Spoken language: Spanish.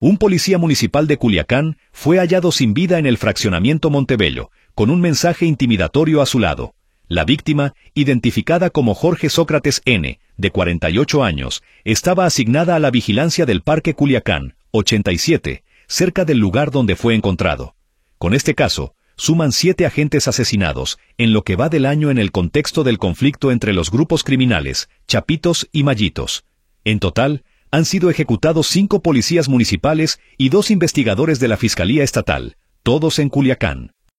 Un policía municipal de Culiacán fue hallado sin vida en el fraccionamiento Montebello, con un mensaje intimidatorio a su lado. La víctima, identificada como Jorge Sócrates N., de 48 años, estaba asignada a la vigilancia del Parque Culiacán, 87, cerca del lugar donde fue encontrado. Con este caso, suman 7 agentes asesinados, en lo que va del año en el contexto del conflicto entre los grupos criminales, Chapitos y Mallitos. En total, han sido ejecutados 5 policías municipales y 2 investigadores de la Fiscalía Estatal, todos en Culiacán.